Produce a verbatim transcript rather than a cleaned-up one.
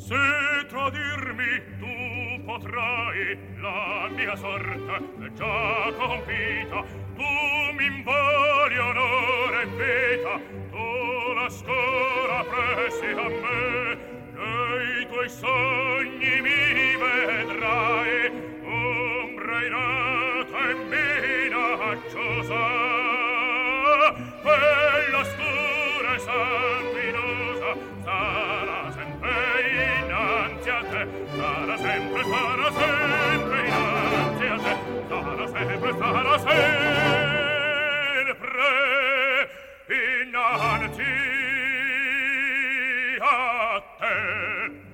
Se tradirmi tu potrai, la mia sorte è già compita. Tu m'involi onore e vita, tu la scora presti a me. Nei tuoi sogni mi vedrai, ombra inata e minacciosa. Quella scura e sanguinosa sarà sempre innanzi a te, sarà sempre, sarà sempre innanzi a te, sarà sempre, sarà sempre innanzi a te.